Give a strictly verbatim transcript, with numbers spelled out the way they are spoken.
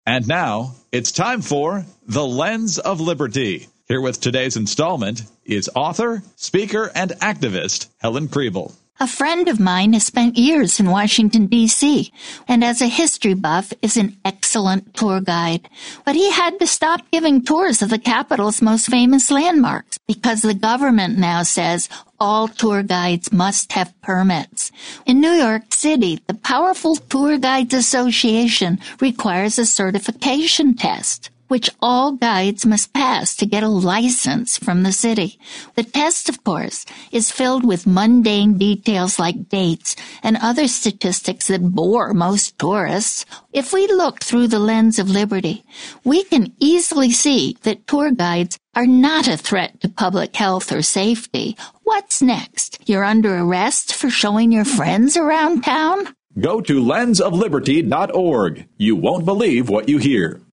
And now, it's time for The Lens of Liberty. Here with today's installment is author, speaker, and activist Helen Kriebel. A friend of mine has spent years in Washington, D C, and as a history buff is an excellent tour guide. But he had to stop giving tours of the capital's most famous landmarks because the government now says all tour guides must have permits. In New York City, the powerful Tour Guides Association requires a certification test, which all guides must pass to get a license from the city. The test, of course, is filled with mundane details like dates and other statistics that bore most tourists. If we look through the lens of liberty, we can easily see that tour guides are not a threat to public health or safety. What's next? You're under arrest for showing your friends around town? Go to lens of liberty dot org. You won't believe what you hear.